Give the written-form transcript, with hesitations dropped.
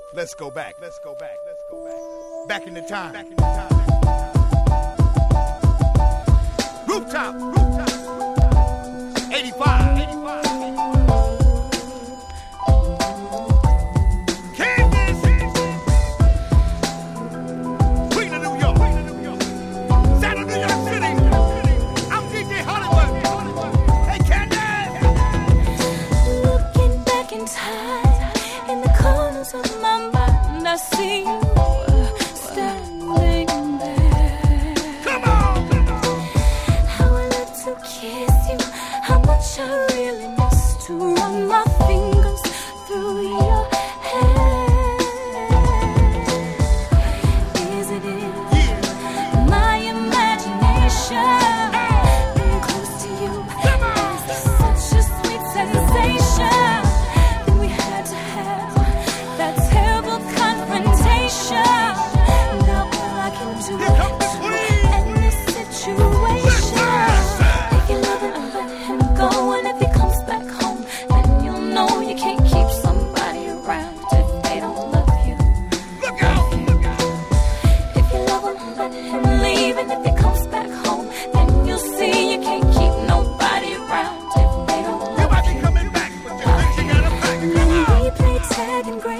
Let's go back. Back in the time. Rooftop. 85. Kansas. Queen of New York. Sound of New York City. I'm DJ Hollywood. Hey, Candace. Looking back in time, in the corners of my mind, I see you standing there. Come on. How I love to kiss you, how much I really miss to run my fingers through your hair. Is it in my imagination? Being close to you is such a sweet sensation. Then we had to have that terrible confrontation. Now all I can do Here comes the is queen. end this situation. If you love him, let him go. And if he comes back home, then you'll know you can't keep somebody around if they don't love you. Look out. If you love him, let him leave. And if he comes back home, then you'll see you can't keep nobody around if they don't You love might be you. coming back, but you think you got a pack. Come on. We play tag and grab.